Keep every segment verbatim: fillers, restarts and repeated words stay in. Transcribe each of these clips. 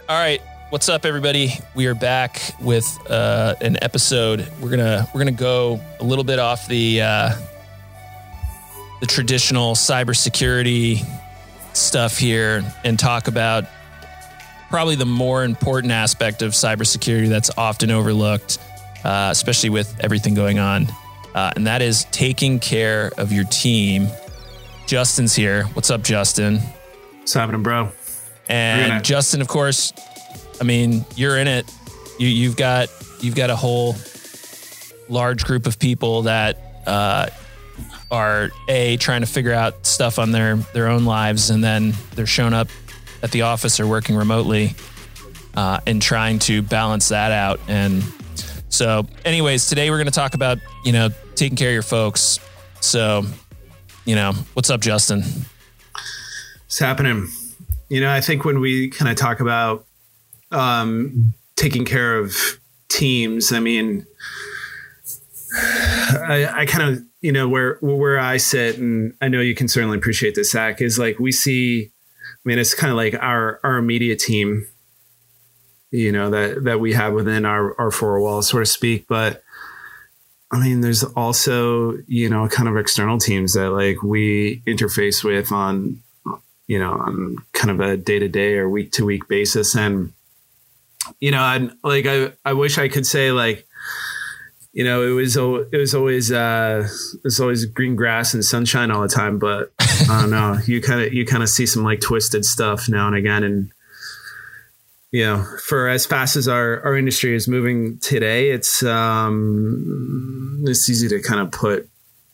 All right, what's up, everybody? We are back with uh, an episode. We're gonna we're gonna go a little bit off the uh, the traditional cybersecurity stuff here and talk about probably the more important aspect of cybersecurity that's often overlooked, uh, especially with everything going on, uh, and that is taking care of your team. Justin's here. What's up, Justin? What's happening, bro? And gonna- Justin, of course, I mean, you're in it. You, you've got you've got a whole large group of people that uh, are a trying to figure out stuff on their their own lives, and then they're showing up at the office or working remotely, uh, and trying to balance that out. And so, anyways, today we're going to talk about you know taking care of your folks. So, you know, what's up, Justin? What's happening? You know, I think when we kind of talk about um, taking care of teams, I mean, I, I kind of, you know, where where I sit, and I know you can certainly appreciate this, Zach, is like we see, I mean, it's kind of like our, our immediate team, you know, that, that we have within our, our four walls, so to speak. But I mean, there's also, you know, kind of external teams that like we interface with on, you know, on kind of a day to day or week to week basis. And, you know, I like, I, I wish I could say like, you know, it was, it was always, uh, it was always green grass and sunshine all the time, but I don't know, you kind of, you kind of see some like twisted stuff now and again. And, you know, for as fast as our, our industry is moving today, it's, um, it's easy to kind of put,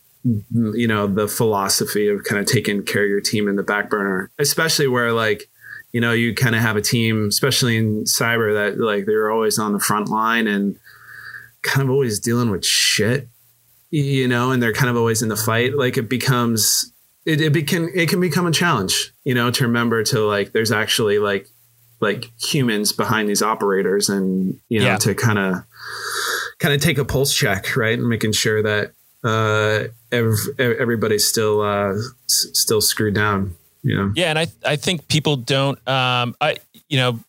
you know, the philosophy of kind of taking care of your team in the back burner, especially where like, you know, you kind of have a team, especially in cyber, that like they're always on the front line and kind of always dealing with shit, you know, and they're kind of always in the fight. Like it becomes, it, it can, it can become a challenge, you know, to remember to like, there's actually like, like humans behind these operators and, you know, yeah. to kind of, kind of take a pulse check, right. And making sure that, uh, every, everybody's still, uh, s- still screwed down, you know? Yeah. And I, I think people don't, um, I, you know,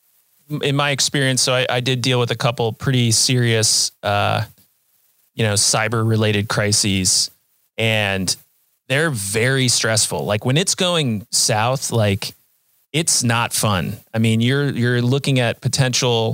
in my experience, so I, I did deal with a couple pretty serious, uh, you know, cyber related crises, and they're very stressful. Like when it's going south, like it's not fun. I mean, you're, you're looking at potential,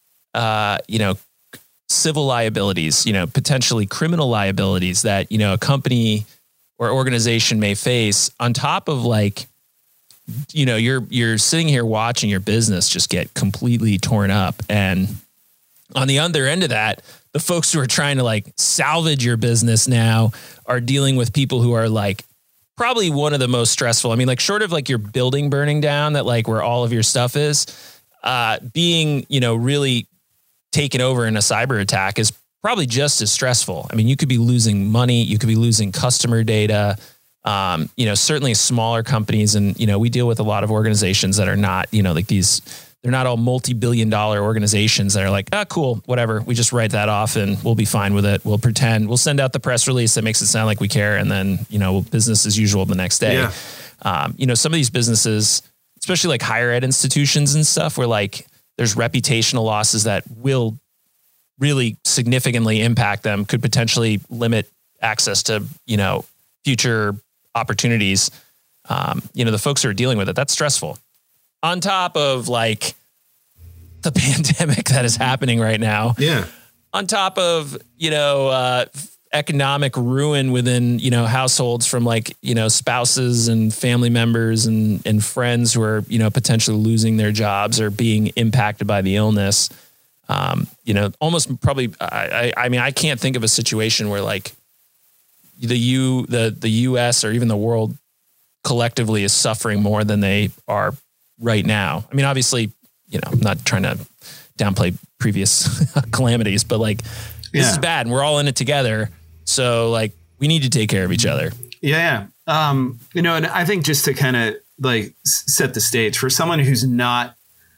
uh, you know, civil liabilities, you know, potentially criminal liabilities that, you know, a company or organization may face on top of like, you know, you're, you're sitting here watching your business just get completely torn up. And on the other end of that, the folks who are trying to like salvage your business now are dealing with people who are like probably one of the most stressful. I mean, like short of like your building burning down, that like where all of your stuff is, uh, being, you know, really taken over in a cyber attack is probably just as stressful. I mean, you could be losing money, you could be losing customer data, um, you know, certainly smaller companies. And, you know, we deal with a lot of organizations that are not, you know, like these, they're not all multi-billion dollar organizations that are like, ah, cool, whatever. We just write that off and we'll be fine with it. We'll pretend, we'll send out the press release that makes it sound like we care. And then, you know, business as usual the next day. Yeah. Um, you know, some of these businesses, especially like higher ed institutions and stuff, where like there's reputational losses that will really significantly impact them, could potentially limit access to, you know, future opportunities. Um, you know, the folks who are dealing with it, that's stressful. On top of like the pandemic that is happening right now. Yeah. On top of, you know, uh, economic ruin within, you know, households from like, you know, spouses and family members and, and friends who are, you know, potentially losing their jobs or being impacted by the illness. Um, you know, almost probably, I, I, I mean, I can't think of a situation where like the U, the, the U S or even the world collectively is suffering more than they are right now. I mean, obviously, you know, I'm not trying to downplay previous calamities, but like this yeah. is bad and we're all in it together. So like we need to take care of each other. Yeah. yeah. Um, you know, and I think just to kind of like set the stage for someone who's not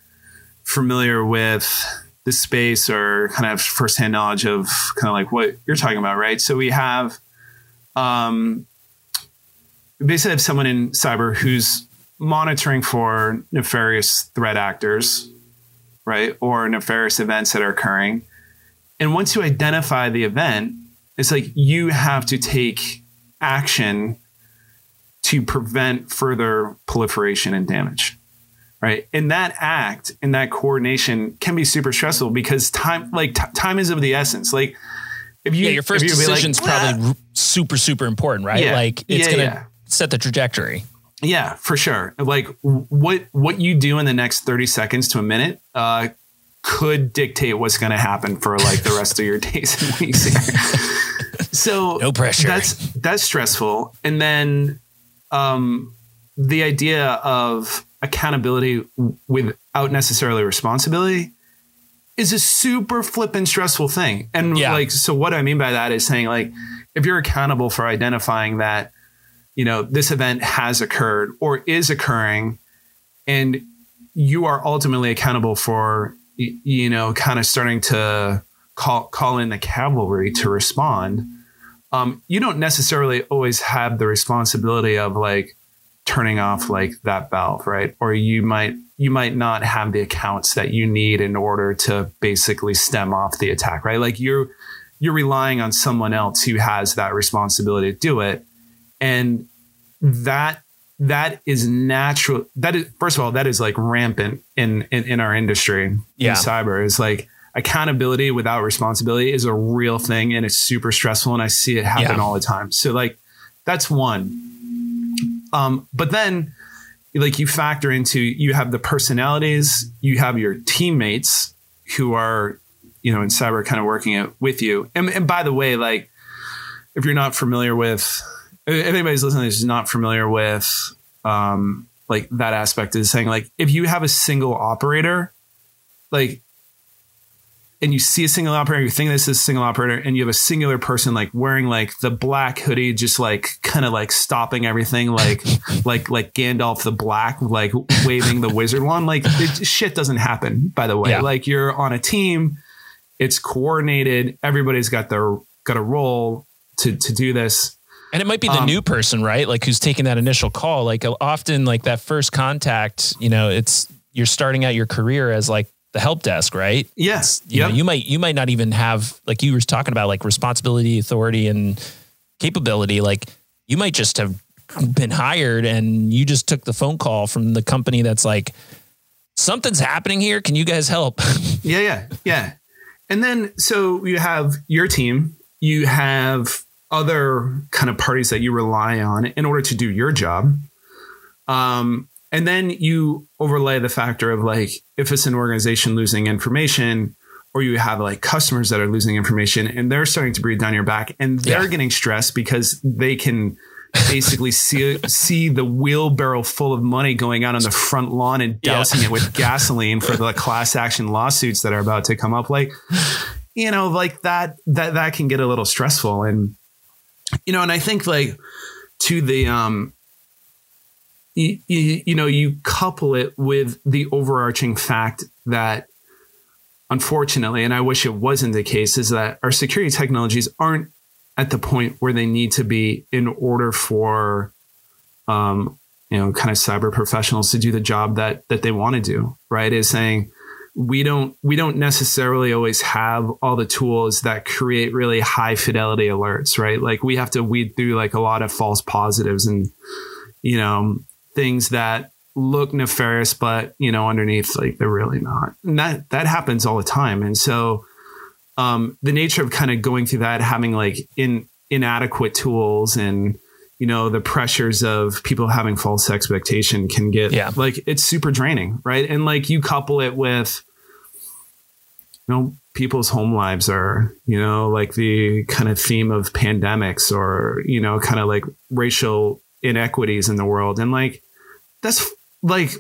familiar with the space or kind of firsthand knowledge of kind of like what you're talking about, right? So we have, um, we basically have someone in cyber who's monitoring for nefarious threat actors, right? Or nefarious events that are occurring. And once you identify the event, it's like you have to take action to prevent further proliferation and damage, right? And that act and that coordination can be super stressful because time, like t- time is of the essence. Like if you, yeah, your first decision is like, probably ah. super, super important, right? Yeah, like it's yeah, going to yeah. set the trajectory. Yeah, for sure. Like what, what you do in the next thirty seconds to a minute, uh, could dictate what's going to happen for like the rest of your days and weeks here. So no pressure. That's, that's stressful. And then, um, the idea of accountability without necessarily responsibility is a super flippin' stressful thing. And yeah. like, so what I mean by that is saying like, if you're accountable for identifying that, you know, this event has occurred or is occurring, and you are ultimately accountable for, you know, kind of starting to call, call in the cavalry to respond. Um, you don't necessarily always have the responsibility of like turning off like that valve, right? Or you might, you might not have the accounts that you need in order to basically stem off the attack, right? Like you're, you're relying on someone else who has that responsibility to do it. And that, that is natural. That is, first of all, that is like rampant in, in, in our industry. Yeah. In cyber is like accountability without responsibility is a real thing. And it's super stressful. And I see it happen yeah. all the time. So like, that's one. Um, but then like you factor into, you have the personalities, you have your teammates who are, you know, in cyber kind of working it with you. And, and by the way, like if you're not familiar with, if anybody's listening is not familiar with um, like that aspect is saying like, if you have a single operator, like, and you see a single operator, you think this is a single operator and you have a singular person, like wearing like the black hoodie, just like kind of like stopping everything, like, like, like Gandalf the Black, like waving the wizard wand, like it, shit doesn't happen, by the way. Yeah. Like you're on a team, it's coordinated. Everybody's got their, got a role to, to do this. And it might be the um, new person, right? Like who's taking that initial call. Like often like that first contact, you know, it's, you're starting out your career as like the help desk, right? Yes. You yep. know, you might, you might not even have, like you were talking about, like responsibility, authority, and capability. Like you might just have been hired and you just took the phone call from the company that's like, something's happening here. Can you guys help? yeah. Yeah. Yeah. And then, so you have your team, you have other kind of parties that you rely on in order to do your job. Um, and then you overlay the factor of like, if it's an organization losing information, or you have like customers that are losing information and they're starting to breathe down your back and they're yeah. getting stressed because they can basically see, see the wheelbarrow full of money going out on the front lawn and dousing yeah. it with gasoline for the class action lawsuits that are about to come up. Like, you know, like that, that, that can get a little stressful. And, you know, and I think like to the, um, you, you, you know, you couple it with the overarching fact that unfortunately, and I wish it wasn't the case, is that our security technologies aren't at the point where they need to be in order for, um, you know, kind of cyber professionals to do the job that, that they want to do, right? Is saying, we don't, we don't necessarily always have all the tools that create really high fidelity alerts, right? Like we have to weed through like a lot of false positives and, you know, things that look nefarious, but you know, underneath, like they're really not. And that, that happens all the time. And so, um, the nature of kind of going through that, having like in inadequate tools and, you know, the pressures of people having false expectation can get yeah. like, it's super draining. Right. And like you couple it with, you know, people's home lives are, you know, like the kind of theme of pandemics or, you know, kind of like racial inequities in the world. And like, that's like,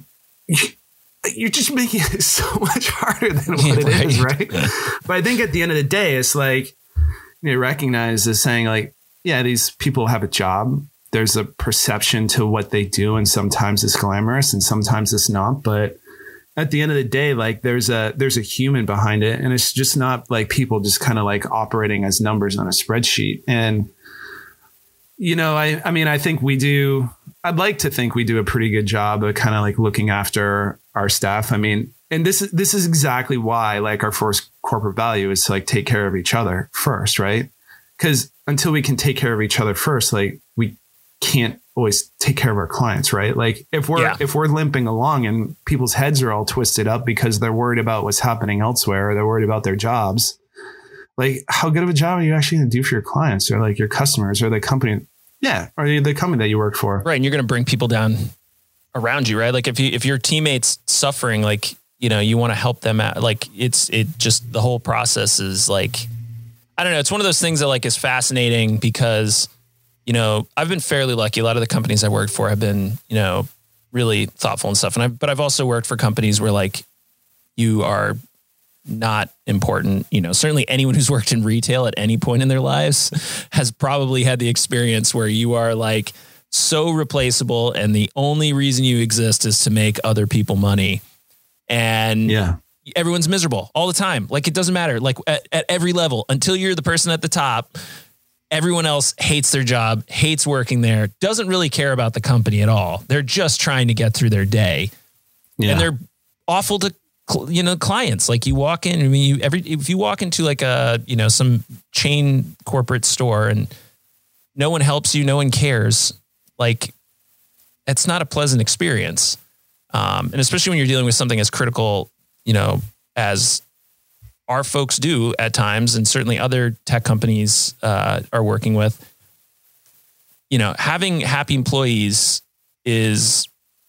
you're just making it so much harder than what it right. is. Right. But I think at the end of the day, it's like, you know, recognize as saying like, yeah, these people have a job. There's a perception to what they do. And sometimes it's glamorous and sometimes it's not. But at the end of the day, like there's a, there's a human behind it. And it's just not like people just kind of like operating as numbers on a spreadsheet. And, you know, I, I mean, I think we do, I'd like to think we do a pretty good job of kind of like looking after our staff. I mean, and this is, this is exactly why like our first corporate value is to like take care of each other first, right? Because until we can take care of each other first, like we can't always take care of our clients, right? Like if we're yeah. if we're limping along and people's heads are all twisted up because they're worried about what's happening elsewhere, or they're worried about their jobs, like how good of a job are you actually going to do for your clients or like your customers or the company? Yeah, or the company that you work for, right? And you're going to bring people down around you, right? Like if you if your teammates suffering, like you know you want to help them out. Like it's it just the whole process is like I don't know. It's one of those things that like is fascinating because. You know, I've been fairly lucky. A lot of the companies I worked for have been, you know, really thoughtful and stuff. And I, but I've also worked for companies where like you are not important. You know, certainly anyone who's worked in retail at any point in their lives has probably had the experience where you are like so replaceable. And the only reason you exist is to make other people money. And yeah, everyone's miserable all the time. Like it doesn't matter. Like at, at every level until you're the person at the top. Everyone else hates their job, hates working there, doesn't really care about the company at all. They're just trying to get through their day. Yeah. And they're awful to, you know, clients. Like you walk in, I mean, you every, if you walk into like a, you know, some chain corporate store and no one helps you, no one cares. Like it's not a pleasant experience. Um, and especially when you're dealing with something as critical, you know, as our folks do at times, and certainly other tech companies uh, are working with, you know, having happy employees is,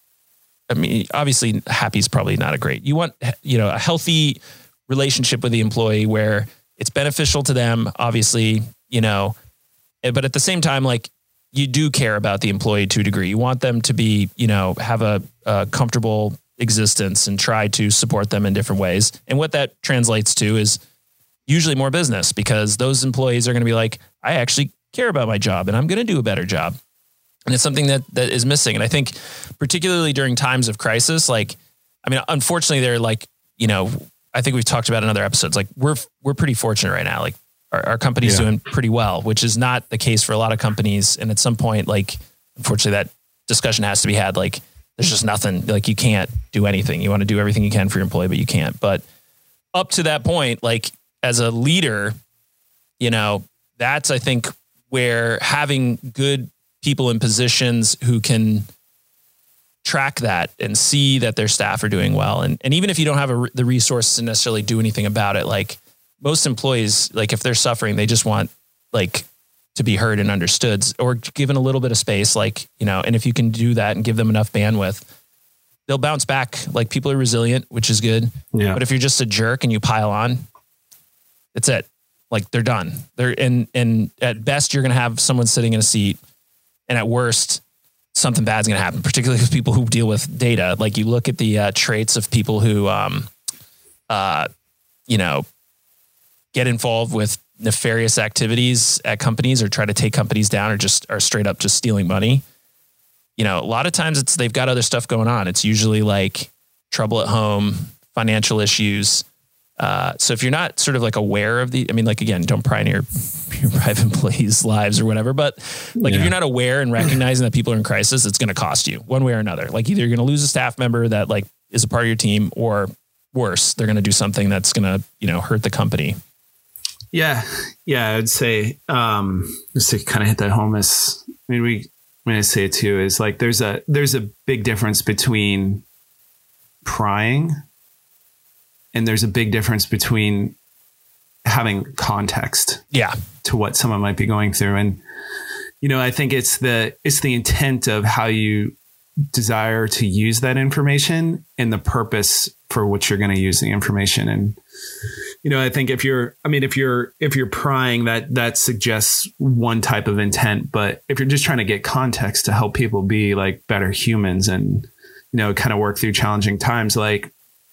I mean, obviously happy is probably not a great, you want, you know, a healthy relationship with the employee where it's beneficial to them, obviously, you know, but at the same time, like you do care about the employee to a degree. You want them to be, you know, have a, a comfortable existence and try to support them in different ways. And what that translates to is usually more business because those employees are going to be like, I actually care about my job and I'm going to do a better job. And it's something that, that is missing. And I think particularly during times of crisis, like, I mean, unfortunately they're like, you know, I think we've talked about in other episodes, like we're, we're pretty fortunate right now. Like our, our company's yeah. doing pretty well, which is not the case for a lot of companies. And at some point, like, unfortunately that discussion has to be had. Like, there's just nothing, like you can't do anything. You want to do everything you can for your employee, but you can't. But up to that point, like as a leader, you know, that's, I think, where having good people in positions who can track that and see that their staff are doing well. And, and even if you don't have a, the resources to necessarily do anything about it, like most employees, like if they're suffering, they just want like to be heard and understood or given a little bit of space, like, you know, and if you can do that and give them enough bandwidth, they'll bounce back. Like people are resilient, which is good. Yeah. But if you're just a jerk and you pile on, that's it. Like they're done. They're and, and at best you're going to have someone sitting in a seat and at worst something bad's going to happen, particularly with people who deal with data. Like you look at the uh, traits of people who, um, uh, you know, get involved with nefarious activities at companies or try to take companies down or just are straight up just stealing money. You know, a lot of times it's, they've got other stuff going on. It's usually like trouble at home, financial issues. Uh, so if you're not sort of like aware of the, I mean, like, again, don't pry in your, your private employees' lives or whatever, but like, yeah. if you're not aware and recognizing that people are in crisis, it's going to cost you one way or another. Like either you're going to lose a staff member that like is a part of your team or worse, they're going to do something that's going to, you know, hurt the company. Yeah. Yeah. I'd say, um, just to kind of hit that home is, I mean, we, when I say it too, is like, there's a, there's a big difference between prying and there's a big difference between having context yeah. to what someone might be going through. And, you know, I think it's the, it's the intent of how you desire to use that information and the purpose for which you're going to use the information. And, you know, I think if you're, I mean, if you're, if you're prying, that, that suggests one type of intent, but if you're just trying to get context to help people be like better humans and, you know, kind of work through challenging times, like,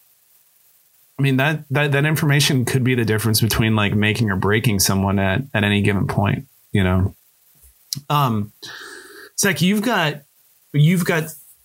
I mean, that, that, that information could be the difference between like making or breaking someone at, at any given point, you know? Um, Zach, you've got, you've got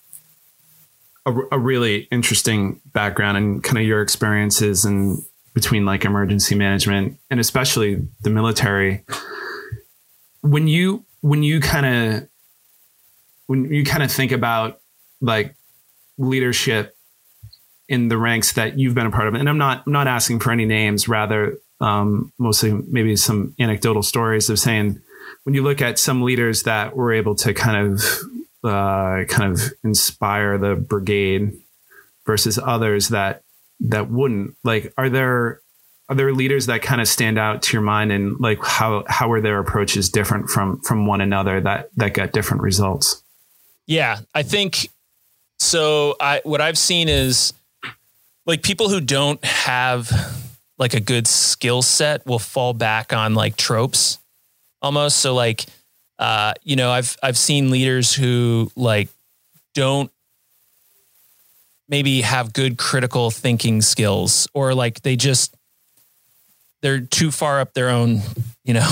a, a really interesting background and kind of your experiences and between like emergency management and especially the military. When you, when you kind of when you kind of think about like leadership in the ranks that you've been a part of, and I'm not, I'm not asking for any names, rather um, mostly maybe some anecdotal stories of saying, when you look at some leaders that were able to kind of, uh, kind of inspire the brigade versus others that, that wouldn't, like, are there, are there leaders that kind of stand out to your mind, and like how, how are their approaches different from, from one another that, that got different results? Yeah, I think so. I, what I've seen is like people who don't have like a good skill set will fall back on like tropes almost. So like, uh, you know, I've, I've seen leaders who like don't maybe have good critical thinking skills, or like they just, they're too far up their own, you know,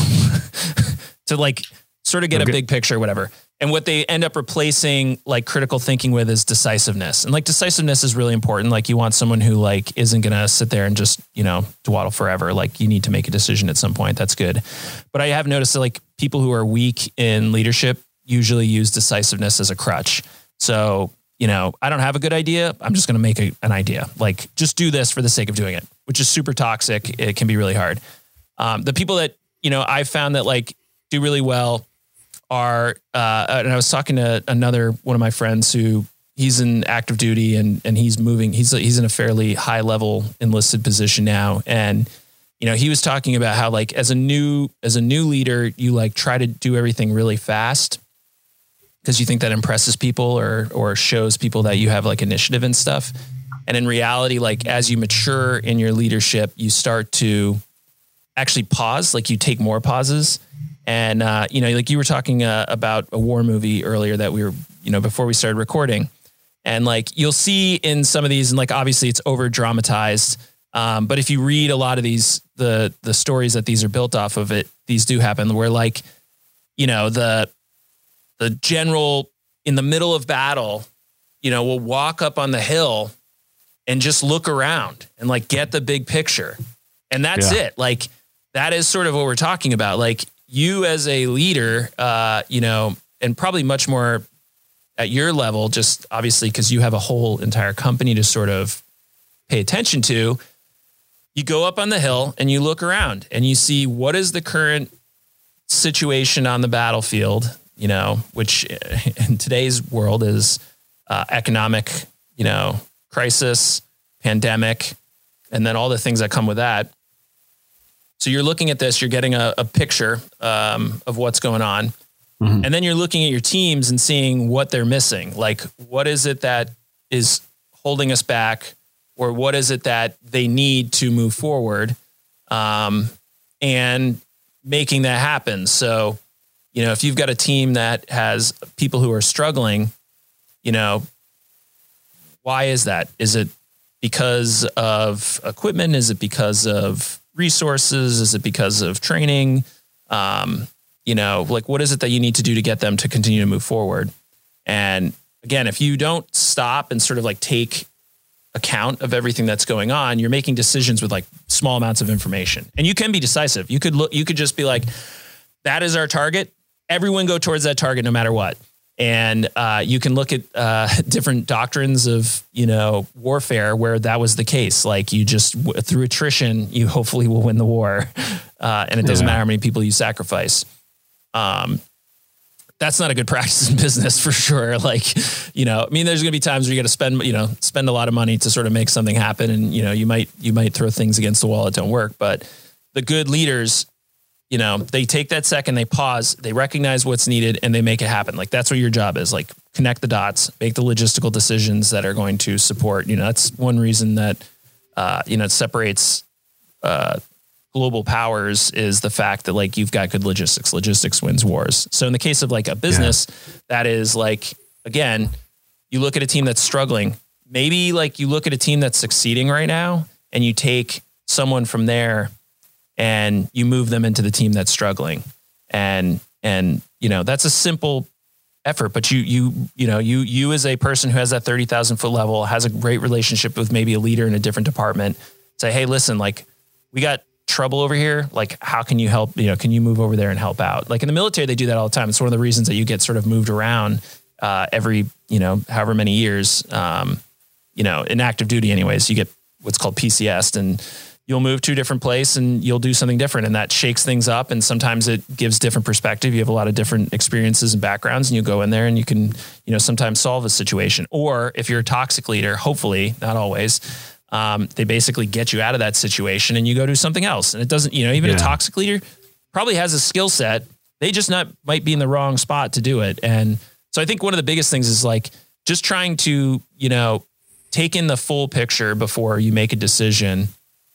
to like sort of get okay. a big picture, whatever. And what they end up replacing like critical thinking with is decisiveness. And like decisiveness is really important. Like you want someone who like isn't going to sit there and just, you know, dawdle forever. Like you need to make a decision at some point. That's good. But I have noticed that like people who are weak in leadership usually use decisiveness as a crutch. So, you know, I don't have a good idea. I'm just going to make a, an idea. Like just do this for the sake of doing it, which is super toxic. It can be really hard. Um, the people that, you know, I've found that like do really well are, uh, and I was talking to another one of my friends who he's in active duty and, and he's moving, he's, he's in a fairly high level enlisted position now. And, you know, he was talking about how like, as a new, as a new leader, you like try to do everything really fast because you think that impresses people or, or shows people that you have like initiative and stuff. And in reality, like as you mature in your leadership, you start to actually pause, like you take more pauses. And, uh, you know, like you were talking uh, about a war movie earlier that we were, you know, before we started recording, and like, you'll see in some of these, and like, obviously it's over dramatized. Um, but if you read a lot of these, the, the stories that these are built off of it, these do happen where like, you know, the, the general in the middle of battle, you know, will walk up on the hill and just look around and like get the big picture. And that's yeah. it. Like, that is sort of what we're talking about. Like, you as a leader, uh, you know, and probably much more at your level, just obviously because you have a whole entire company to sort of pay attention to, you go up on the hill and you look around and you see what is the current situation on the battlefield, you know, which in today's world is uh, economic, you know, crisis, pandemic, and then all the things that come with that. So you're looking at this, you're getting a, a picture um, of what's going on. Mm-hmm. And then you're looking at your teams and seeing what they're missing. Like, what is it that is holding us back, or what is it that they need to move forward, um, and making that happen. So, you know, if you've got a team that has people who are struggling, you know, why is that? Is it because of equipment? Is it because of resources? Is it because of training? Um, you know, like what is it that you need to do to get them to continue to move forward? And again, if you don't stop and sort of like take account of everything that's going on, you're making decisions with like small amounts of information, and you can be decisive. You could look, you could just be like, that is our target. Everyone go towards that target no matter what. And uh, you can look at uh, different doctrines of, you know, warfare where that was the case. Like you just through attrition, you hopefully will win the war. Uh, and it doesn't yeah. matter how many people you sacrifice. Um, that's not a good practice in business for sure. Like, you know, I mean, there's gonna be times where you got to spend, you know, spend a lot of money to sort of make something happen. And, you know, you might, you might throw things against the wall that don't work, but the good leaders, you know, they take that second, they pause, they recognize what's needed, and they make it happen. Like that's what your job is, like connect the dots, make the logistical decisions that are going to support, you know, that's one reason that, uh, you know, it separates, uh, global powers is the fact that like, you've got good logistics, logistics wins wars. So in the case of like a business yeah. that is like, again, you look at a team that's struggling, maybe like you look at a team that's succeeding right now and you take someone from there and you move them into the team that's struggling. And, and, you know, that's a simple effort, but you, you, you know, you, you as a person who has that thirty thousand foot level, has a great relationship with maybe a leader in a different department, say, hey, listen, like we got trouble over here. Like, how can you help? You know, can you move over there and help out? Like in the military, they do that all the time. It's one of the reasons that you get sort of moved around uh, every, you know, however many years, um, you know, in active duty anyways, you get what's called P C S, and you'll move to a different place and you'll do something different, and that shakes things up. And sometimes it gives different perspective. You have a lot of different experiences and backgrounds, and you go in there and you can, you know, sometimes solve a situation. Or if you're a toxic leader, hopefully not always, um, they basically get you out of that situation and you go do something else. And it doesn't, you know, even yeah. a toxic leader probably has a skill set. They just not might be in the wrong spot to do it. And so I think one of the biggest things is like just trying to, you know, take in the full picture before you make a decision.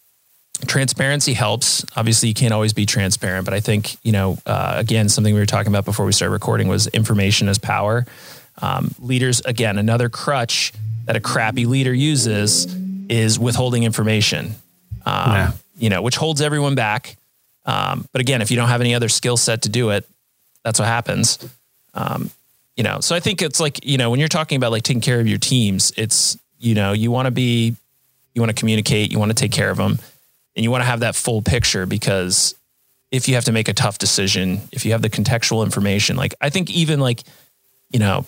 Transparency helps. Obviously you can't always be transparent, but I think, you know, uh, again, something we were talking about before we started recording was information as power. Um, leaders, again, another crutch that a crappy leader uses is withholding information, um, yeah. you know, which holds everyone back. Um, but again, if you don't have any other skill set to do it, that's what happens. Um, you know, so I think it's like, you know, when you're talking about like taking care of your teams, it's, you know, you want to be, you want to communicate, you want to take care of them. And you want to have that full picture, because if you have to make a tough decision, if you have the contextual information, like I think even like, you know,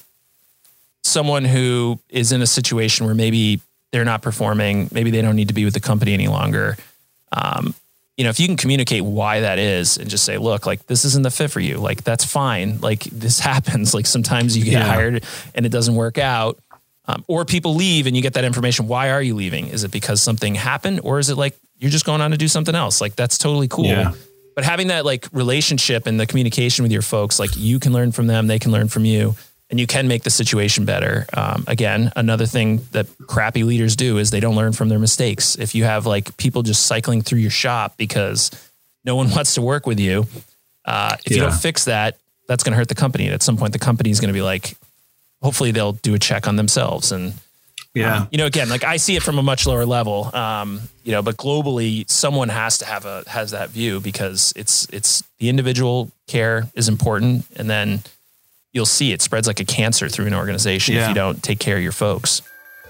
someone who is in a situation where maybe they're not performing, maybe they don't need to be with the company any longer. Um, you know, if you can communicate why that is and just say, look, like this isn't the fit for you, like that's fine. Like this happens. Like sometimes you get yeah. hired and it doesn't work out. Um, or people leave and you get that information. Why are you leaving? Is it because something happened, or is it like you're just going on to do something else? Like that's totally cool. Yeah. But having that like relationship and the communication with your folks, like you can learn from them, they can learn from you, and you can make the situation better. Um, again, another thing that crappy leaders do is they don't learn from their mistakes. If you have like people just cycling through your shop because no one wants to work with you, uh, if yeah. you don't fix that, that's going to hurt the company. And at some point the company is going to be like, hopefully they'll do a check on themselves. And, yeah, um, you know, again, like I see it from a much lower level, um, you know, but globally someone has to have a, has that view, because it's, it's the individual care is important. And then you'll see it spreads like a cancer through an organization yeah. if you don't take care of your folks.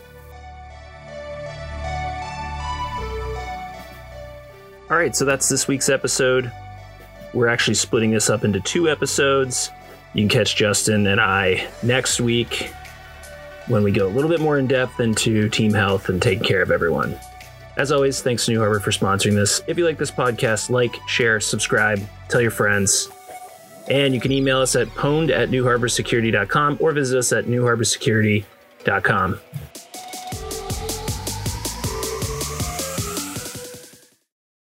All right. So that's this week's episode. We're actually splitting this up into two episodes. You can catch Justin and I next week when we go a little bit more in depth into team health and taking care of everyone. As always, thanks to New Harbor for sponsoring this. If you like this podcast, like, share, subscribe, tell your friends. And you can email us at pwned at new harbor security dot com or visit us at new harbor security dot com.